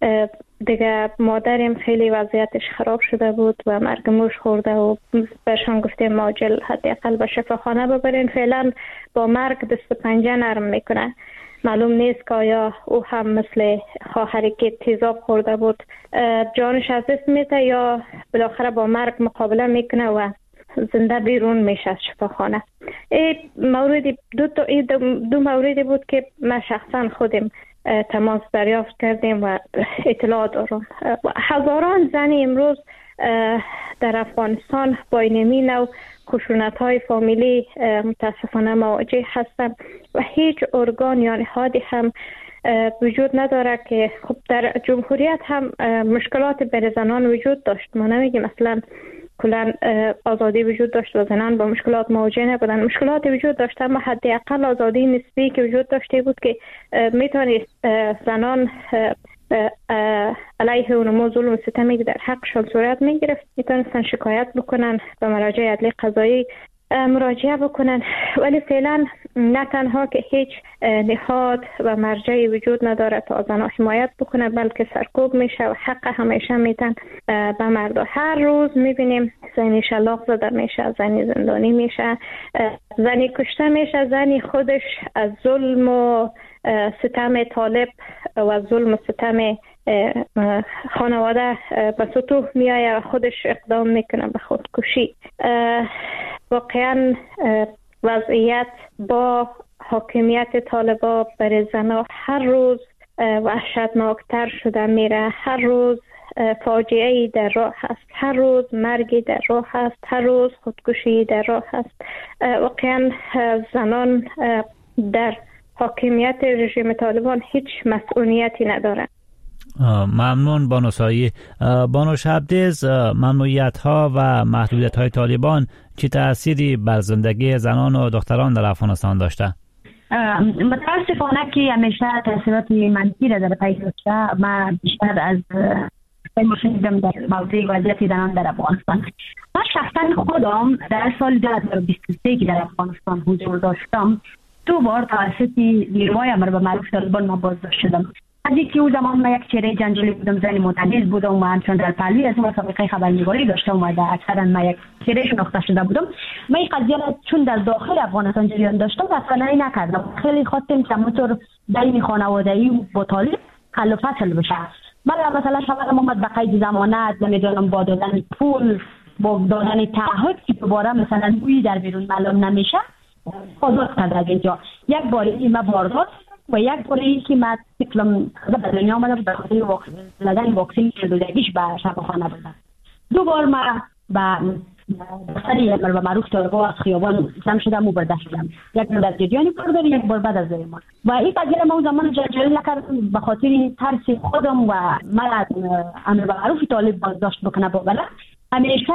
دیگه مادرم خیلی وضعیتش خراب شده بود و مرگ موش خورده و بهشان گفتیم ماجل حداقل به شفاخانه ببرین، فعلا با مرگ دست پنجه نرم میکنه. معلوم نیست که آیا او هم مثل خواهری که تیزاب خورده بود جانش از دست میده یا بالاخره با مرگ مقابله میکنه و زنده بیرون میشه از شفاخانه. این مورد دو موردی بود که ما شخصا خودم تماس دریافت کردیم و اطلاع دارم. هزاران زن امروز در افغانستان با اینمی نوع خشونت‌های فامیلی متاسفانه مواجه هستند و هیچ ارگان یا نهادی هم وجود نداره که خب در جمهوریت هم مشکلات بر زنان وجود داشت. ما نمیگیم مثلا کلا آزادی وجود داشت و زنان با مشکلات مواجه نبودن، مشکلات وجود داشت، اما حداقل آزادی نسبی که وجود داشته بود که میتونست زنان علیه اونمو ظلم و ستمی که در حقشان صورت میگرفت میتونستن شکایت بکنن به مراجع عدلیه قضایی مراجعه بکنن. ولی فعلا نه تنها که هیچ نهاد و مرجعی وجود نداره تا زنها حمایت بکنه، بلکه سرکوب میشه و حق همیشه میتن به مردم. هر روز میبینیم زنی شلاق زده میشه، زنی زندانی میشه، زنی کشته میشه، زنی خودش از ظلم و ستم طالب و ظلم و ستم خانواده به سطوح میایه و خودش اقدام میکنه به خودکشی. واقعا وضعیت با حاکمیت طالبا بر زنها هر روز وحشتناکتر شده میره. هر روز فاجعه‌ای در راه هست، هر روز مرگی در راه هست، هر روز خودکشی در راه هست. واقعا زنان در حاکمیت رژیم طالبان هیچ مسئولیتی ندارند. ممنون بانو سایی. بانو شبدیز، ممنوعیت ها و محدودیت های طالبان چه تأثیری بر زندگی زنان و دختران در افغانستان داشته؟ متاسفانه که همیشه تأثیرات منفی را در پی داشته. من بیشتر از مشاهدم در موضوع وضعیت زنان در افغانستان. من شخصا خودم در سال 2023 که در افغانستان حضور داشتم 2 بار توسط نیروهای امر به معروف طالبان من بازداشت شدم. از اینکه اون زمان من یک چهره جنجالی بودم، زن معتدل بودم و همچنان در پهلوی از اون سابقه خبرنگاری داشتم و در اکثرا من یک چهره شناخته شده بودم. من این قضیه را چون در داخل افغانستان جریان داشتم اصلا نکردم. خیلی خواستم که همونطور بین خانوادگی با طالب حل و فصل بشه. من مثلا شامل محمد به قید ضمانت، نمیدونم با دادن پول، با دادن تعهد که دوباره مثلا بویی در بیرون معلوم نمیشه آزاد کرد از اینجا. یک بار این ما باردار و یک بار این که ما سیکلم به دنیا آمده به خاطر لدن واکسین کردودگیش به شفاخانه بودم. 2 بار ما به دفتری امر به معروف طالبا از خیابان جمع شدم و برده شدم. یک بار در جریان باردار، یک بار بعد از زمان. و این قضیه ما اون زمان جلجلی نکردم به خاطر ترس خودم و من امر به معروف طالب بازداشت بکنه با بله. همیشه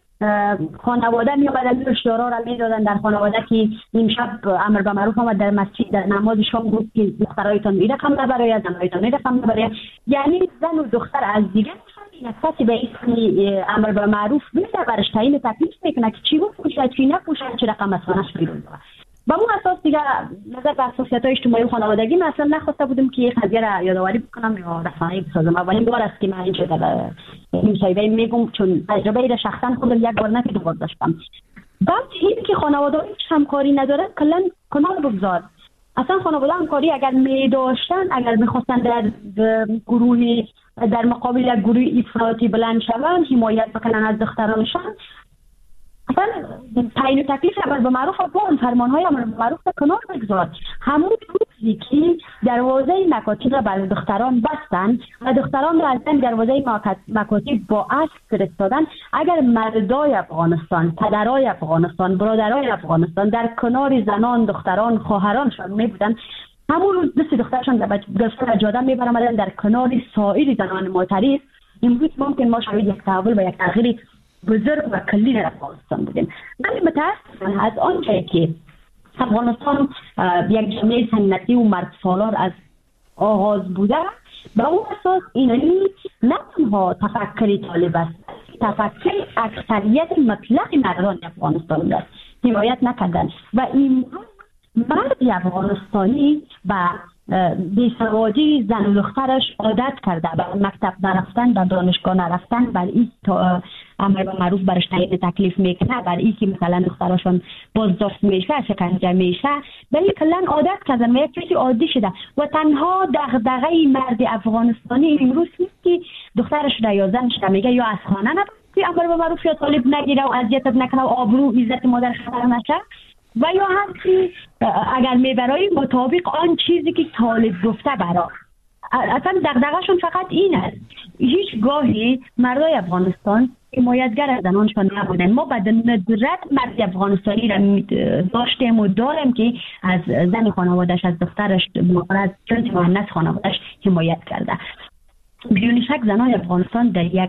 خانواده می آمدن اشترار را می دادن در خانواده که این شب امر به معروف آمد در مسجد در نماز شام گفت که دخترایتان می رقم نبراید، زنایتان می رقم نبراید. یعنی زن و دختر از دیگه کسی به اسم امر به معروف میده برش تعیین تکلیف میکنه که چی بپوشه چی نپوشه چه رقم از خانه‌اش بیرون بره. با اون اساس دیگه نظر به حساسیت‌های اجتماعی و خانوادگی من اصلا نخواسته بودم که این قضیه را یادآوری بکنم یا رسانه‌ای بسازم. اولین بار است که من این شده در مصاحبه میگم چون تجربه را شخصا خودم یک بار نه که 2 بار داشتم. بعد این که خانواده هیچ همکاری ندارن کلا کنار بگذار. اصلا خانواده همکاری اگر می داشتن، اگر می‌خواستن در گروه در مقابل یک گروه افراطی بلند شوند، حمایت بکنن از دخترانشان، اصلا تعیین تکلیف امر به معروف با فرمان‌های امر به معروف کنار بگذار. همون روزی که دروازه مکاتب را برای دختران بستن و دختران را از دروازه مکاتب با اسب فرستادن، اگر مردای افغانستان، پدرای افغانستان، برادرای افغانستان در کنار زنان، دختران، خواهرانشان می بودن، همون روز دست دخترشان در گرفتن جاده می برآمدن در کنار سایر زنان معترض. امروز ممکن ما شاهد یک تحول و یک تغییر بزرگ و کلی در افغانستان بودیم. ولی متاسفانه از آنجایی که افغانستان یک جامعه سنتی و مردسالار از آغاز بوده، به اون اساس اینانی نه تنها تفکر طالب است، تفکر اکثریت مطلق مردان افغانستان است حمایت نکردن و این مرد افغانستانی و بیسوادی زن و دخترش عادت کرده به مکتب نرفتن، به دانشگاه نرفتن، بر این امر به معروف برش تعیین تکلیف میکنه، بر این که مثلا دختراشون بازداشت میشه، شکنجه میشه، ولی کلا عادت کردن و یک چیزی عادی شده و تنها دغدغه مرد افغانستانی امروز نیست که دخترش را یا زنش را میگه یا از خانه نبری، امر به معروف یا طالب نگیره و اذیتت نکنه و آبرو عزت مادرش خطر نشه، و یا هم که اگر میبرای مطابق آن چیزی که طالب گفته برا. اصلا دغدغه‌شون فقط این است. هیچ گاهی مردای افغانستان حمایتگر از زنانشان نبودن. ما به ندرت مرد افغانستانی را داشتیم و داریم که از زن خانوادش، از دخترش، از جنس مؤنث خانوادش حمایت کرده. بدون شک زنان افغانستان در یک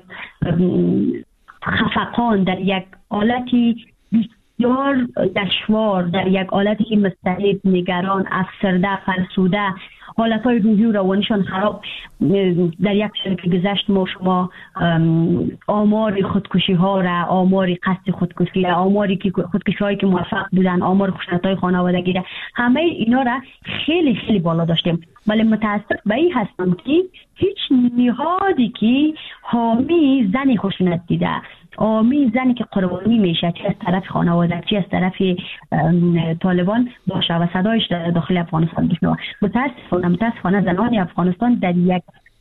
خفقان، در یک حالتی بسیار دشوار، در یک حالتی که مضطرب، نگران، افسرده، فرسوده، حالتهای روحی و روانیشان خراب. در یک سال که گذشت ما شما آمار خودکشی ها را، آمار قصد خودکشی را، آماری که خودکشی هایی که موفق بودن، آمار خشونت های خانوادگی را، همه اینا را خیلی خیلی بالا داشتیم. ولی متاسف به این هستم که هیچ نهادی که حامی زن خشونت دیده، حامی زنی که قربانی میشه، چه از طرف خانواده، چه از طرف طالبان باشه و صدایش در داخل افغانستان بشنوه. متاسفانه زنان افغانستان در یک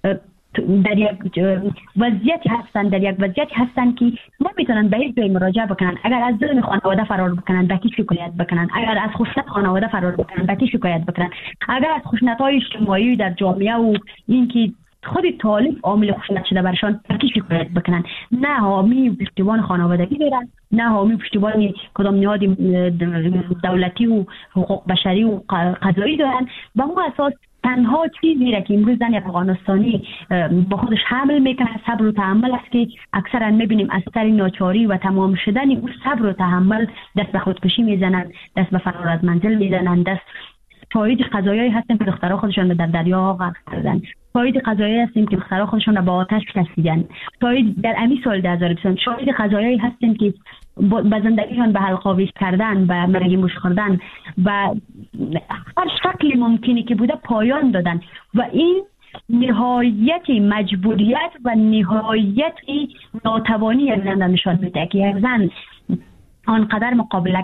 وضعیتی هستن که نمیتونن به هیچ جای مراجعه بکنن. اگر از ظلم خانواده فرار بکنن به کی شکایت بکنن، اگر از خشونت خانواده فرار بکنن به کی شکایت بکنن، اگر از خشونت‌های اجتماعی در جامعه و اینکه خود طالب عامل خشونت شده برشان به کی شکایت بکنن، نه حامی پشتیبان خانوادگی دارن، نه حامی پشتیبان کدام نهاد دولتی و حقوق بشری و قضایی دارن. به اون اساس تنها چیزی را که امروز زن افغانستانی با خودش حمل میکنه صبر و تحمل است که اکثرا میبینیم از سر ناچاری و تمام شدن اون صبر و تحمل دست به خودکشی میزنند، دست به فرار از منزل میزنند. دست شاهد قضایایی هستیم که دخترها خودشان در دریا غرق کردند، شاهد قضایایی هستیم که دخترها خودشان را با آتش کشیدند، شاهد در امی سال 2020 شاهد قضایایی هستیم که با زندگیشان به حلق‌آویز کردن، به مرگ موش خوردن و هر شکل ممکنی که بوده پایان دادن و این نهایت مجبوریت و نهایت ناتوانی یک زن نشان میده که یک زن آنقدر مقابله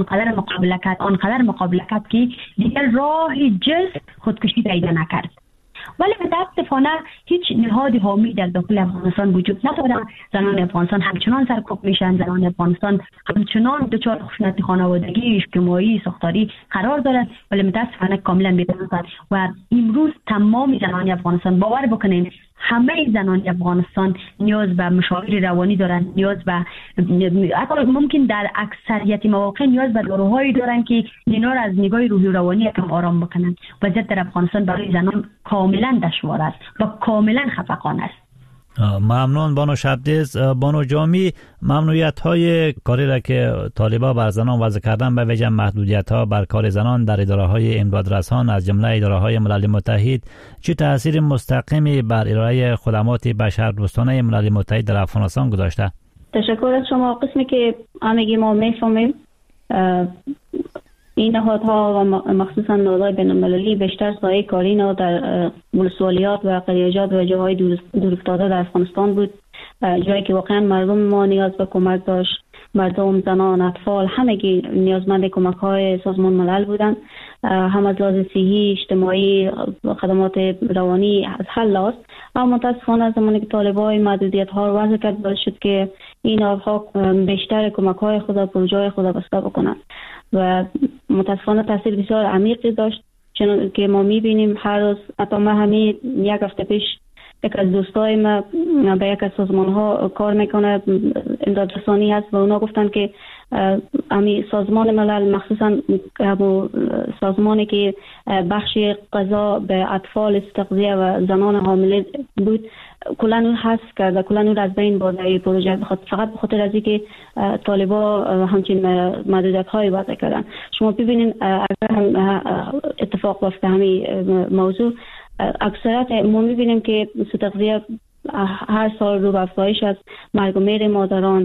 کرد که دیگر راه جز خودکشی پیدا نکرد. ولی متاسفانه هیچ نهاد حامی در داخل افغانستان وجود نداره. زنان افغانستان همچنان سرکوب میشن، زنان افغانستان همچنان دچار خشونت خانوادگی، اجتماعی، ساختاری قرار دارند، ولی متاسفانه کاملا بی‌نظیر. و امروز تمام زنان افغانستان، باور بکنین همه زنان افغانستان نیاز به مشاور روانی دارن، نیاز به حتی ممکن در اکثریت مواقع نیاز به داروهایی دارن که اینا را از نگاه روحی و روانی یکم آرام بکنن. وضعیت در افغانستان برای زنان کاملا دشوار است و کاملا خفقان است. ممنون بانو شبدیز. بانو جامی، ممنوعیت های کاری را که طالبان بر زنان وضع کردن به وجه محدودیت ها بر کار زنان در اداره های امدادرسان از جمله اداره های ملل متحد چه تاثیر مستقیمی بر ارائه خدمات بشردوستانه ملل متحد در افغانستان گذاشته؟ تشکر از شما. قسمی که همگی ما میفهمیم این نهادها و مخصوصا نهادهای بین‌المللی بیشتر سایه کاری در ولسوالیات و قریجات و جاهای دورافتاده در افغانستان بود، جایی که واقعا مردم ما نیاز به کمک داشت. مردم، زنان، اطفال همگی نیازمند کمک های سازمان ملل بودند، هم از لحاظ صحی، اجتماعی، خدمات روانی از هر لحاظ. اما متاسفانه از زمانی که طالبان محدودیت ها رو وضع کرد باعث شد که این نهادها بیشتر کمک های خود و پروژه خود بسته بکنند و متاسفانه تاثیر بسیار عمیقی داشت، چون که ما میبینیم هر روز. حتی ما همین یک هفته پیش یک از دوستای ما به یک از سازمان ها کار میکنه، امدادرسانی هست و اونا گفتن که همین سازمان ملل، مخصوصا سازمانی که بخش غذا به اطفال تغذیه و زنان حامله بود، کلا اون حذف کرده، کلا اون از بین برده پروژه، فقط به خاطر از اینکه طالبا همچین محدودیت های وضع کردن. شما ببینید اگر هم اتفاق بیفته همین موضوع، اکثریت ما میبینیم که تغذیه هر سال رو افزایش از مرگ و میر مادران،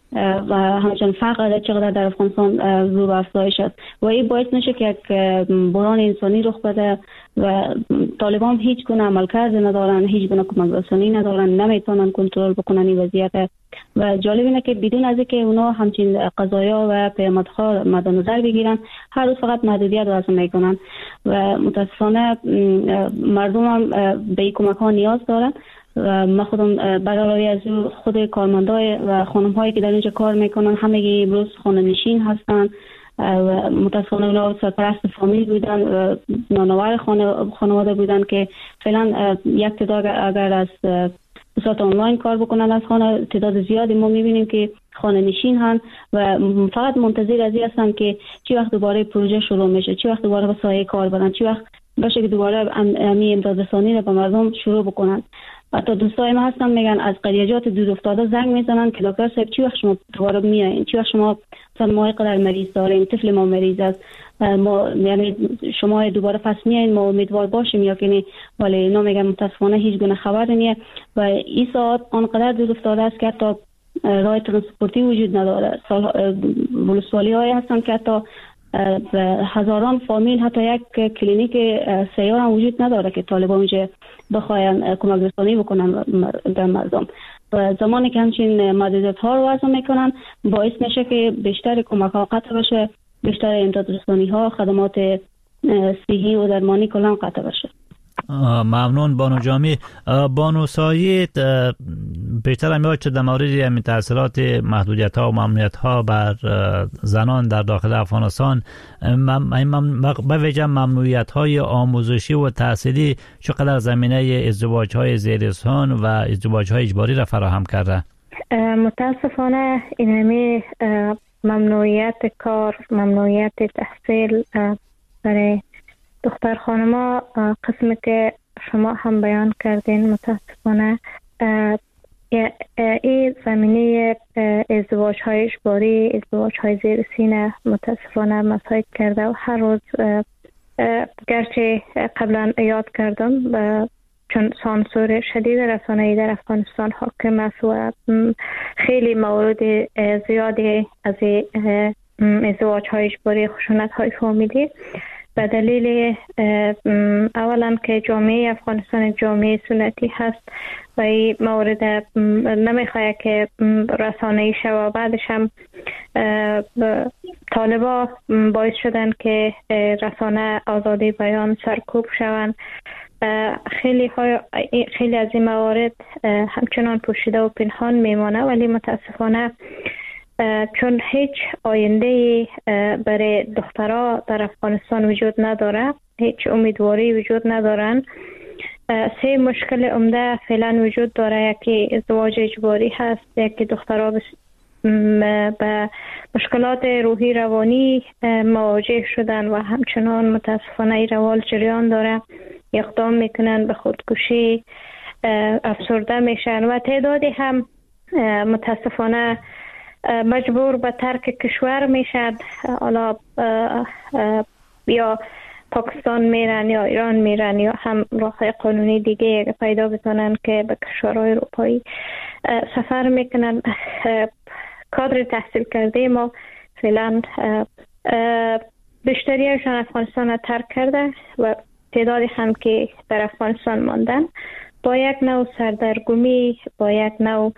و همچنین فقر چقدر در افغانستان رو به افزایش است و این باعث میشه که یک بحران انسانی رخ بده و طالبان هیچ گونه عملکرد ندارن، هیچ گونه کمک رسانی ندارن، نمیتونن کنترل بکنن این وضعیت. و جالب اینه که بدون از اینکه اونا همچین قضایا و پیامدها مد نظر بگیرن، هر روز فقط محدودیت وضع میکنن و متاسفانه مردم هم به این کمک ها نیاز دارن. ما خودم برای از خود کارمندای و خانم هایی که در اینجا کار میکنن همگی امروز خانه نشین هستن و متاسفانه اونا سرپرست فامیل بودن و نانوار خانواده بودن که فعلا یک تعداد اگر از بصورت آنلاین کار بکنن از خانه، تعداد زیادی ما میبینیم که خانه نشین هستن و فقط منتظر از این هستن که چی وقت دوباره پروژه شروع میشه، چی وقت دوباره به سایه کار برن، چی وقت باشه که دوباره امی امداد رسانی رو به مردم شروع بکنن. حتی دوستای ما هستن میگن از قریجات دور افتاده زنگ میزنن که دکتر صاحب چی وقت شما دوباره میایین، چی وقت شما مثلا ما قدر مریض داریم، طفل ما مریض است، ما یعنی شما دوباره پس میایین، ما امیدوار باشیم یا که نه. ولی اینا میگن متاسفانه هیچ گونه خبر نیست و این ساعت آنقدر دور افتاده است که حتی راه ترانسپورتی وجود نداره. ولسوالی های هستن که حتی هزاران فامیل، حتی یک کلینیک سیار هم وجود نداره که طالبان میشه بخواین کمک رسانی بکنن به مردم. و زمانی که همچین محدودیت ها رو وضع میکنن باعث میشه که بیشتر کمک ها قطع بشه، بیشتر امداد رسانی ها، خدمات صحی و درمانی کلان قطع بشه. ممنون بانو جامی. بانو سایید، بیشتر هم یاد شد در مورد همین تأثیرات محدودیت ها و ممنوعیت ها بر زنان در داخل افغانستان، به ویژه ممنوعیت های آموزشی و تحصیلی چقدر زمینه ازدواج های زیرسان و ازدواج های اجباری را فراهم کرده؟ متاسفانه این همه ممنوعیت کار، ممنوعیت تحصیل برای دختر خانما، قسمی که شما هم بیان کردین، متاسفانه این زمینه ازدواج های اجباری، ازدواج های زیر سینه متاسفانه مساعد کرده و هر روز گرچه قبلا یاد کردم چون سانسور شدید رسانه‌ای در افغانستان حاکم است و خیلی موارد زیادی از ازدواج های اجباری، خشونت های فامیلی به دلیل اولا که جامعه افغانستان جامعه سنتی هست و این مورد نمیخواه که رسانه‌ای شود. بعدش هم طالبا باعث شدن که رسانه آزادی بیان سرکوب شوند. خیلی از این موارد همچنان پوشیده و پنهان میمانه، ولی متاسفانه چون هیچ آینده برای دخترها در افغانستان وجود نداره، هیچ امیدواری وجود ندارن، سه مشکل عمده فعلا وجود داره. یکی ازدواج اجباری هست، یکی دخترها به مشکلات روحی روانی مواجه شدن و همچنان متاسفانه این روال جریان داره، اقدام میکنن به خودکشی، افسرده میشن و تعدادی هم متاسفانه مجبور به ترک کشور میشن، حالا یا پاکستان میرن یا ایران میرن یا هم راه قانونی دیگه پیدا بتونن که به کشورهای اروپایی سفر میکنن. کادر تحصیل کرده ما فعلا بیشتریشان افغانستان ترک کرده و تعدادی هم که در افغانستان ماندن با یک نوع سردرگمی، با یک نوع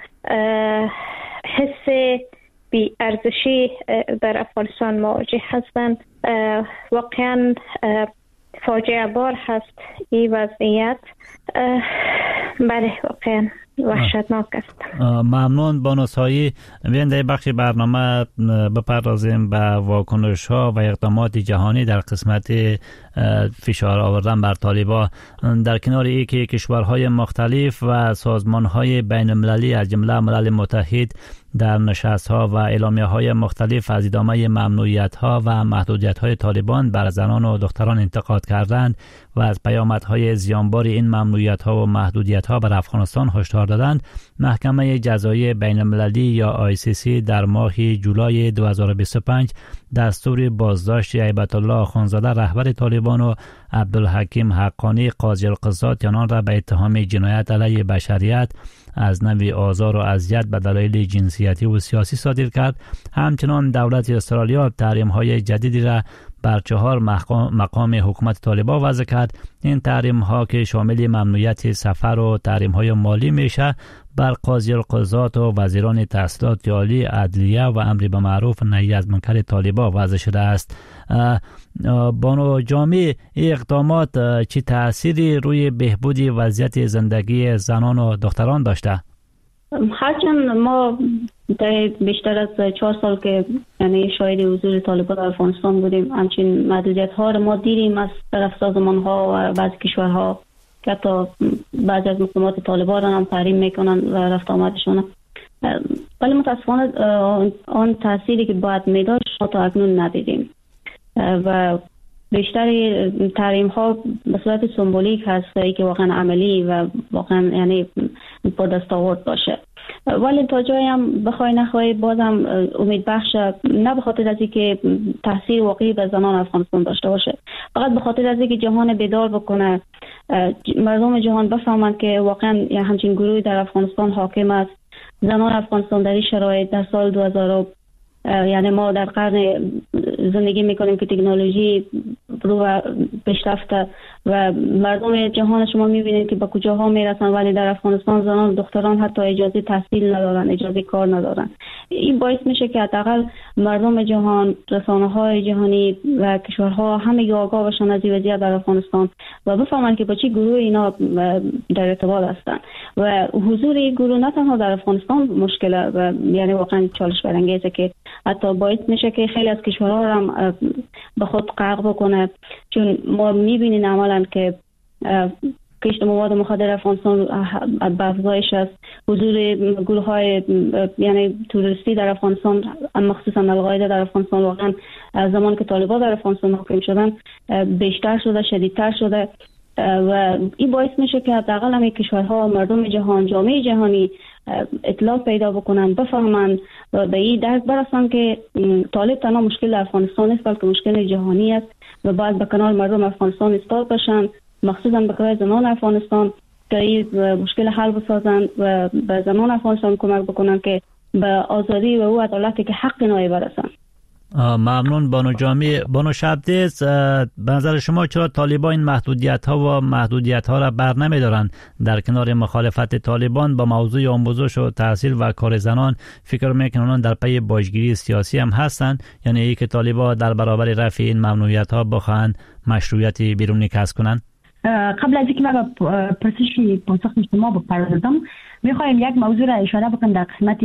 حس بی ارزشی در افغانستان مواجه هستند. واقعا فاجعه بار هست این وضعیت. بله واقعا وحشتناک است. ممنون بانو سایی. در بخش برنامه بپردازیم به واکنش ها و اقدامات جهانی در قسمت فشار آوردن بر طالبان. در کنار ای که کشورهای مختلف و سازمان های بین المللی از جمله ملل متحد در نشست ها و اعلامیه های مختلف از ادامه ممنوعیت ها و محدودیت های طالبان بر زنان و دختران انتقاد کردند و از پیامدهای زیانبار این ممنوعیت ها و محدودیت ها بر افغانستان هشدار دادند، محکمه جزایی بین المللی یا ICC در ماه جولای 2025 دستور بازداشت هیبت الله آخوندزاده رهبر طالبان و عبدالحکیم حقانی قاضی القضات آنان را به اتهام جنایت علیه بشریت از نوع آزار و اذیت به دلایل جنسیتی و سیاسی صادر کرد. همچنان دولت استرالیا تحریم‌های جدیدی را بر 4 مقام حکومت طالبان وضع کرد. این تحریم‌ها که شامل ممنوعیت سفر و تحریم‌های مالی میشه بر قاضی القضات و وزیران تحصیلات عالی، عدلیه و امر به معروف نهی از منکر طالبان وضع شده است. بانو جامی، این اقدامات چه تأثیری روی بهبود وضعیت زندگی زنان و دختران داشته؟ هرچند ما در بیشتر از 4 سال که یعنی شاهد حضور طالبان در افغانستان بودیم، همچنین محدودیت ها را ما دیدیم از طرف سازمان ها و بعضی کشورها که حتی بعضی از مقامات طالبان را هم تحریم میکنن و رفت آمدشان، ولی متاسفانه آن تأثیری که باید میداشت ما تا اکنون ندیدیم و بیشتر تحریم ها به صورت سمبولیک هست که واقعا عملی و واقعا یعنی با دستاورد باشه. ولی تا جایی هم بخوای نخوای بازم امید بخش، نه به خاطر از اینکه تاثیر واقعی به زنان افغانستان داشته باشه، فقط به خاطر از اینکه جهان بیدار بکنه، مردم جهان بفهمند که واقعا همچین گروهی در افغانستان حاکم است. زنان افغانستان در این شرایط در سال 2000 یعنی ما در قرن زندگی میکنیم که تکنولوژی رو پیشرفته و مردم جهان شما میبینید که به کجاها میرسن، ولی در افغانستان زنان و دختران حتی اجازه تحصیل ندارن، اجازه کار ندارن. این باعث میشه که حداقل مردم جهان، رسانه‌های جهانی و کشورها همه آگاه باشن از وضعیت در افغانستان و بفهمن که با چه گروه اینا در ارتباط هستن و حضور این گروه نه تنها در افغانستان مشکله و یعنی واقعا چالش برانگیزه که حتی باعث میشه که خیلی از کشورها هم به خود غرق بکنه، چون ما میبینیم عملا که کشت مواد مخدر افغانستان به افزایش است. حضور گروه های یعنی توریستی در افغانستان، مخصوصا القاعده در افغانستان، واقعا زمان که طالبان در افغانستان حاکم شدن بیشتر شده، شدیدتر شده و این باعث میشه که حداقل همه کشورها، مردم جهان، جامعه جهانی اطلاع پیدا بکنن، بفهمن و به این درک برسن که طالب تنها مشکل افغانستان است بلکه مشکل جهانی است و باید به کنار مردم افغانستان ایستاد باشن، مخصوصا به کنار زنان افغانستان که این مشکل حل بسازن و به زنان افغانستان کمک بکنن که به آزادی و او عدالتی که حق اینها برسن. ممنون بانو جامی. بانو شبدیز، به نظر شما چرا طالبان این محدودیت ها را بر نمیدارند؟ در کنار مخالفت طالبان با موضوع آموزش و تحصیل و کار زنان فکر میکنن در پی باجگیری سیاسی هم هستند، یعنی ای که طالبان در برابر رفع این ممنوعیت ها بخواهند مشروعیت بیرونی کسب کنند؟ قبل از اینکه من پرسش پاسخ شما بپردازم، میخوایم یک موضوع را اشاره بکنم در قسمت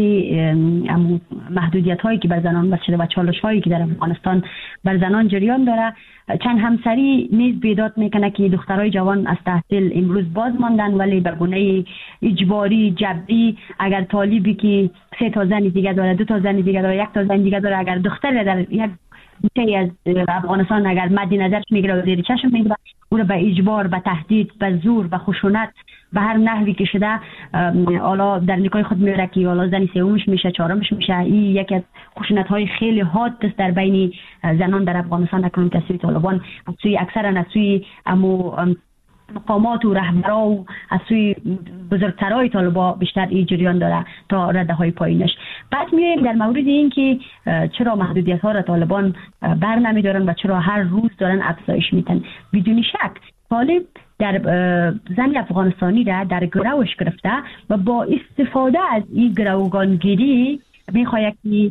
محدودیت هایی که بر زنان بس شده و چالش هایی که در افغانستان بر زنان جریان داره. چند همسری نیز بیداد میکنه که دخترای جوان از تحصیل امروز باز ماندن، ولی به گونه اجباری، جبری، اگر طالبی که 3 تا زن دیگه داره، 2 تا زن دیگه داره، 1 تا زن دیگه داره، اگر دختر در یک بچه از افغانستان اگر مد نظرش میگیره و زیر چشم میگیره، او را به اجبار، به تهدید، به زور، به خشونت، به هر نحوی که شده حالا در نکای خود میره که حالا زنی سومش میشه، چهارمش میشه. این یکی از خشونت های خیلی حاد است در بین زنان در افغانستان اکنون که سوی طالبان از سوی اکثرا از سوی مقامات و رهبرا و از سوی بزرگترهای طالبان بیشتر این جریان داره تا رده های پایینش. بعد میایم در مورد این که چرا محدودیت ها را طالبان بر نمیدارن و چرا هر روز دارن افزایش میدن. بدون شک طالب در زن افغانستانی را در گروش گرفته و با استفاده از این گروگانگیری میخواهد که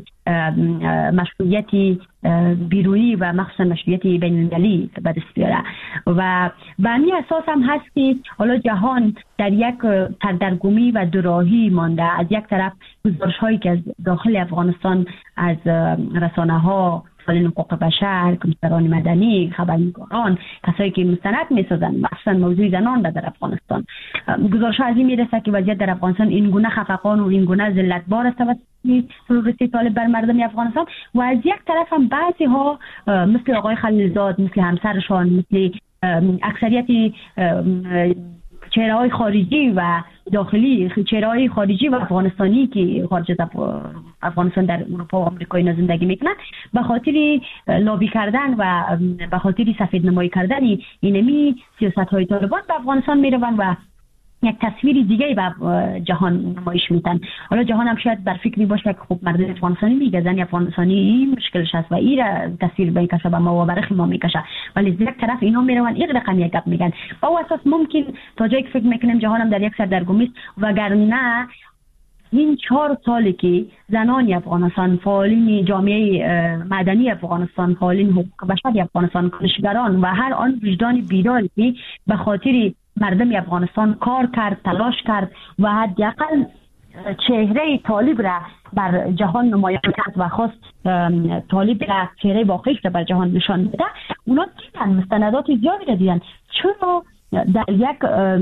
مشروعیت بیرونی و مخصوصا مشروعیت بین المللی به دست بیاره و به همین اساس هم هست که حالا جهان در یک سردرگمی و دوراهی مانده. از یک طرف گزارش هایی که از داخل افغانستان از رسانه ها، فعالین حقوق بشر، کمیسران مدنی، خبرنگاران، کسایی که مستند میسازن مخصوصا موضوع زنان در افغانستان، گزارش ها از این میرسه که وضعیت در افغانستان این گونه خفقان و این گونه ذلتبار است توسط تروریستی طالب بر مردم افغانستان و از یک طرف هم بعضی ها مثل آقای خلیلزاد، مثل همسرشان، مثل اکثریت چهره‌های خارجی و داخلی، چهره‌های خارجی و افغانستانی که خارج از افغانستان در اروپا و آمریکا اینا زندگی میکنن، به خاطر لابی کردن و به خاطر سفید نمایی کردن اینمی سیاست‌های طالبان به افغانستان میروند و یک تصویر دیگه به جهان نمایش میدن. حالا جهان هم شاید بر فکری باشه که خب مردم افغانستانی میگه زنی افغانستانی این مشکلش هست و این را تصویر به این کشه به ما و برخ ما میکشه، ولی از یک طرف اینا میروند این رقم یک گپ میگن. با او اساس ممکن تا جایی که فکر میکنیم جهان هم در یک سردرگمی است، وگرنه این 4 سالی که زنان افغانستان، فعالین جامعه مدنی افغانستان، فعالین حقوق بشر افغانستان، کنشگران و هر آن وجدان بیداری که به خاطر مردم افغانستان کار کرد، تلاش کرد و حداقل چهره طالب را بر جهان نمایان کرد و خواست طالب را چهره واقعیش را بر جهان نشان بده، اونا دیدن مستندات زیادی را دیدن. چرا در یک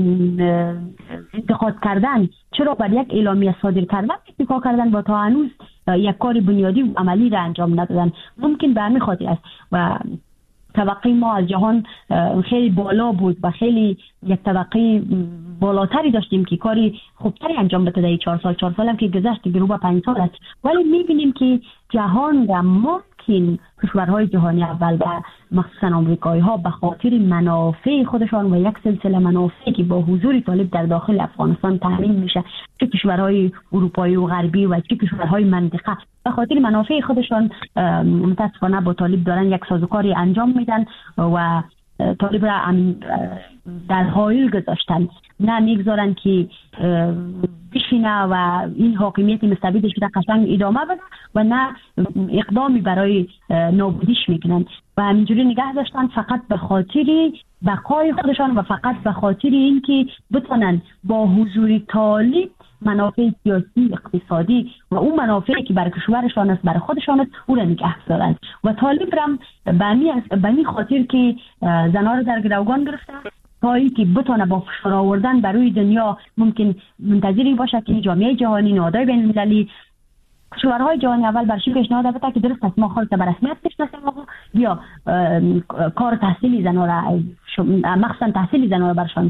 انتقاد کردن، چرا بر یک اعلامیه صادر کردن اتفاق کردن و تا هنوز یک کار بنیادی و عملی را انجام ندادن؟ ممکن به همین خاطر است و طبقه ما از جهان خیلی بالا بود و خیلی یک طبقه بالاتری داشتیم که کاری خوبتری انجام بده. در 4 سال هم که گذشت گروه به 5 سال است، ولی میبینیم که جهان را ممکن کشورهای جهانی اول و مخصوصا آمریکایی ها به خاطر منافع خودشان و یک سلسله منافعی که با حضور طالب در داخل افغانستان تامین میشه، چه کشورهای اروپایی و غربی و چه کشورهای منطقه، به خاطر منافع خودشان متاسفانه با طالب دارن یک سازوکاری انجام میدن و طالب را در حایل گذاشتن، نه میگذارن که بشینه و این حاکمیت مستبدش را قشنگ ادامه بده و نه اقدامی برای نابودیش میکنن و همینجوری نگه داشتن فقط به خاطر بقای خودشان و فقط به خاطر اینکه بتونن با حضور طالب منافع سیاسی، اقتصادی و اون منافعی که برای کشورشان است، برای خودشان است، او را نگه دارند. و طالب هم به این خاطر که زنها را در گروگان گرفته تا اینکه بتونه با فشار آوردن بر روی دنیا ممکن منتظری باشه که جامعه جهانی، نهادهای بین المللی، کشورهای جهانی اول برشی پیشنهاد بده که درست است ما خالص به رسمیت بشناسیم یا کار تحصیلی زنها را مخصوصا تحصیلی زنها را برشان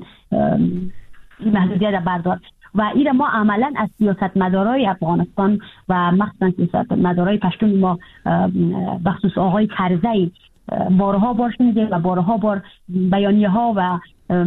محدودیت بردار. و این ما عملا از سیاستمدارای افغانستان و مخصوصا سیاستمدارای پشتون ما بخصوص آقای کرزی بارها بار شنیدیم و بارها بار بیانیه ها و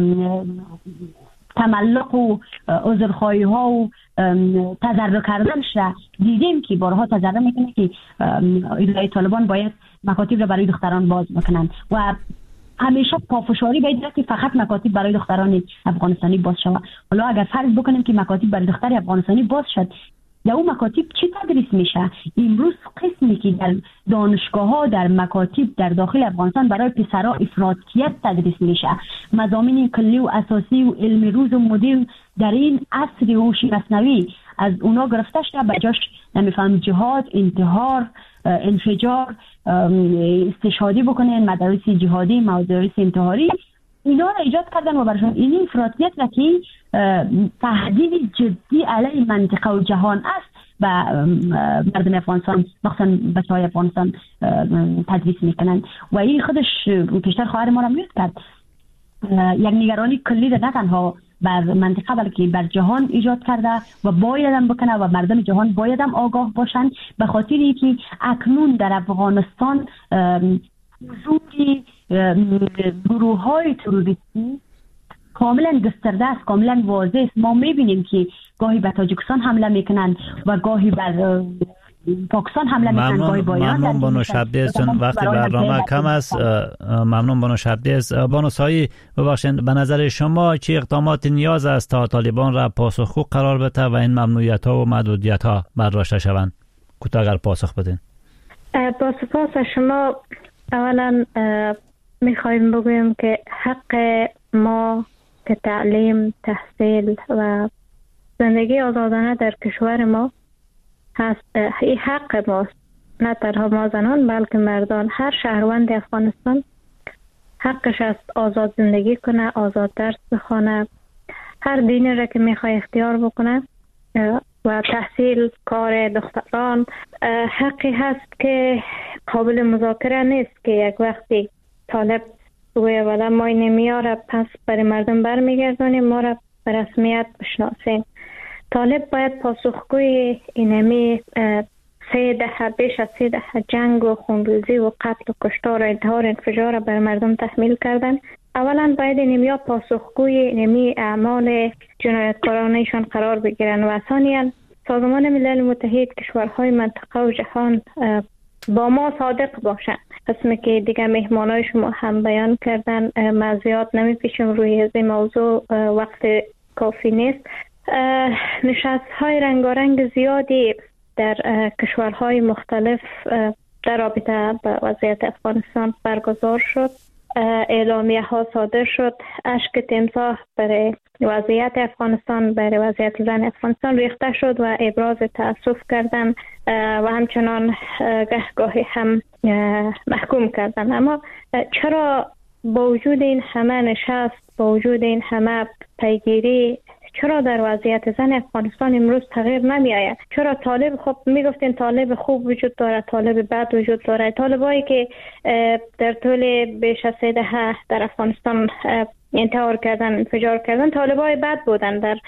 تملق و عذرخواهی ها و تضرع کردنش را دیدیم که بارها تضرع میکنه که اداره طالبان باید مکاتب را برای دختران باز بکنن و همیشه پافشاری باید که فقط مکاتب برای دختران افغانستانی باز شود. حالا اگر فرض بکنیم که مکاتب برای دختر افغانستانی باز شد، در اون مکاتب چی تدریس میشه؟ امروز قسمی که در دانشگاه ها، در مکاتب در داخل افغانستان برای پسرها افراطیت تدریس میشه، مضامین کلی و اساسی و علم روز و مدل در این عصر هوش مصنوعی از اونا گرفته شده، بجاش نمیفهم جهاد، انتحار، انفجار، استشهادی بکنن، مدارس جهادی، مدارس انتحاری، اینا را ایجاد کردن و برشان این افراطیت را که تهدید جدی علیه منطقه و جهان است و مردم افغانستان مخصوصا بچه‌های افغانستان تدریس میکنن و این خودش پیشتر خواهر ما را میرد کرد یک نگرانی کلی را نه تنها بر منطقه بلکه بر جهان ایجاد کرده و باید هم بکنه و مردم جهان باید هم آگاه باشند به خاطر اینکه اکنون در افغانستان حضور گروه های تروریستی کاملا گسترده است، کاملا واضح است. ما میبینیم که گاهی به تاجیکستان حمله میکنن و گاهی بر پاکستان حمله میکنن، گاهی با ایران. ممنون بانو شبدیز، چون وقت برنامه کم است. ممنون بانو شبدیز. بانو سایی ببخشید، به نظر شما چه اقدامات نیاز است تا طالبان را پاسخگو قرار بده و این ممنوعیت ها و محدودیت ها برداشته شوند؟ کوتاه اگر پاسخ بدین. با سپاس شما. اولا میخوایم بگویم که حق ما که تعلیم، تحصیل و زندگی آزادانه در کشور ما هست. این حق ماست، نه تنها ما زنان بلکه مردان. هر شهروند افغانستان حقش است آزاد زندگی کنه، آزاد درس بخونه، هر دینی را که میخواد اختیار بکنه و تحصیل، کار دختران حقی هست که قابل مذاکره نیست که یک وقتی طالب بگویه ولی ما نمیاره پس برای مردم برمیگردانیم، ما را به رسمیت بشناسیم. طالب باید پاسخگوی اینمی 3 دهه بیش از 3 دهه جنگ و خونریزی و قتل و کشتار و انتحار انفجار بر مردم تحمیل کردن. اولا باید اینمیا پاسخگوی اینمی اعمال جنایتکارانشان قرار بگیرن و ثانیا سازمان ملل متحد، کشورهای منطقه و جهان با ما صادق باشن. قسمی که دیگه مهمانای شما هم بیان کردن، ما زیاد نمیپیشم روی از این موضوع، وقت کافی نیست. نشست های رنگارنگ زیادی در کشورهای مختلف در رابطه با وضعیت افغانستان برگزار شد. اعلامیه ها صادر شد. اشک تمساح برای وضعیت افغانستان، برای وضعیت زن افغانستان ریخته شد و ابراز تأسف کردن و همچنان گاهی هم محکوم کردن. اما چرا با وجود این همه نشست، با وجود این همه پیگیری، چرا در وضعیت زن افغانستان امروز تغییر نمی آید؟ چرا طالب، خب میگفتین طالب خوب وجود داره، طالب بد وجود داره. طالبایی که در طول بیش از 3 دهه در افغانستان انتحار کردن، انفجار کردن، طالبای بد بودن. در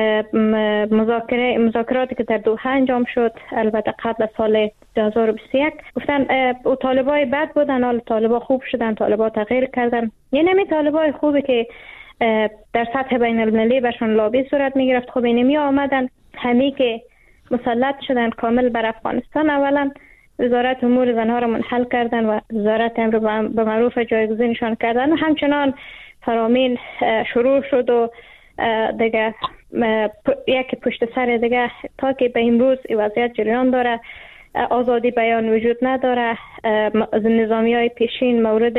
مذاکراتی که در دوحه انجام شد، البته قبل از سال 2021، گفتن او طالبای بد بودن، حالا طالبا خوب شدن، طالبا تغییر کردن. یعنی نمی طالبای خوبی که در سطح بین المللی برشان لابی صورت می گرفت. خب اینمی آمدن، همی که مسلط شدن کامل بر افغانستان، اولا وزارت امور زنها را منحل کردن و وزارت امر به معروف جایگزینشان کردن و همچنان فرامین شروع شد و دیگه یک پشت سر دیگه تا که به امروز وضعیت جریان داره. آزادی بیان وجود نداره. نظامی های پیشین مورد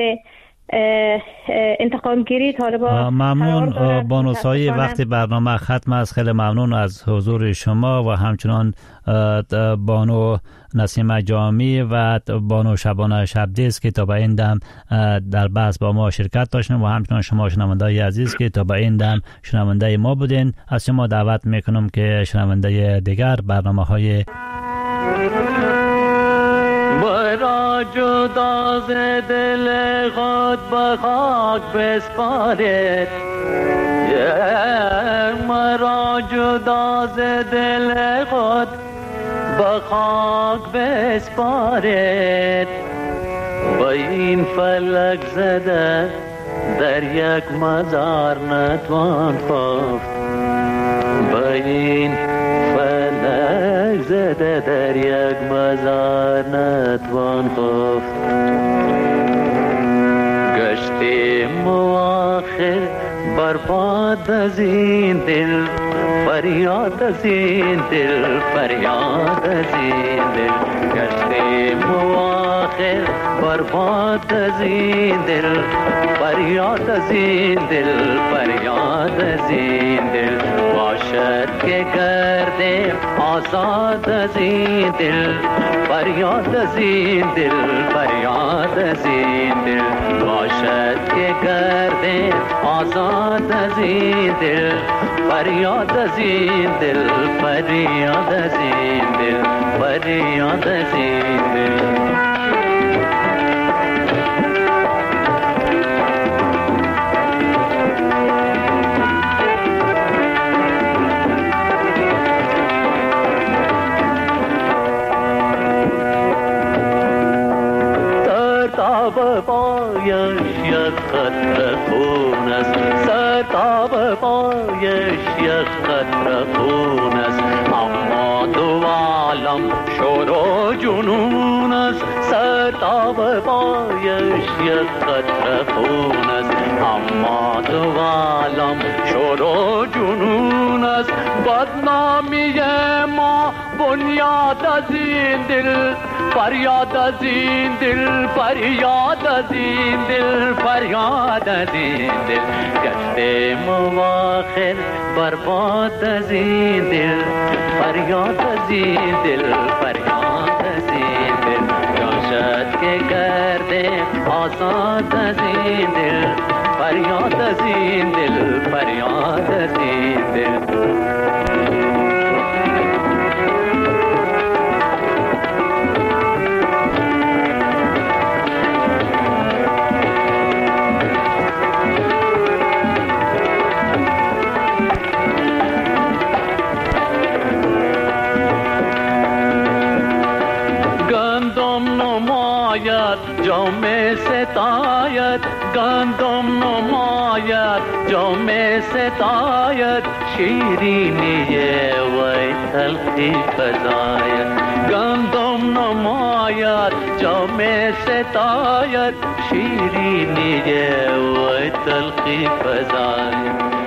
انتقام گیری طالبان. ممنون بانو سایی، وقتی برنامه ختم است. خیلی ممنون از حضور شما و همچنان بانو نسیم جامی و بانو شبانه شبدیز که تا به این دم در بحث با ما شرکت داشتن و همچنان شما شنوندای عزیز که تا به این دم شنونده ما بودین. از شما دعوت میکنم که شنونده دیگر برنامه‌های مرا جدا ز دل خود به خاک بسپارید، مرا جدا ز دل خود به خاک بسپارید. با این فلک زده در یک مزار نتوان خفت، با این فلک زده در یک مزار نتوان خفت. گشتیم آخر برباد از این دل، فریاد از این دل، فریاد از این دل. گشتیم آخر برباد از این دل، فریاد از این دل، فریاد از این دل. باشد که گردیم آزاد از این دل، فریاد از این دل، فریاد از این دل. باشد که گردیم آزاد از این دل، فریاد از این دل، فریاد از این دل، فریاد از این دل. پایش یک قطره خون است، سرتاب پایش یک قطره خون است. اما دو عالم شور و جنون است، سرتاب پایش یک قطره خون است. اما دو عالم شور و جنون است. بدنامی ما بنیاد از این دل، فریاد از این دل، فریاد از این دل، فریاد از این دل. گشتیم آخر برباد از این دل، فریاد از این دل، فریاد از این دل. جاشد که گردیم آزاد از این دل، فریاد از این دل، فریاد از این دل. ستاید گندم نماید جام ستاید شیرینی وی تلخی فزاید گندم نماید جام ستاید شیرینی وی تلخی فزاید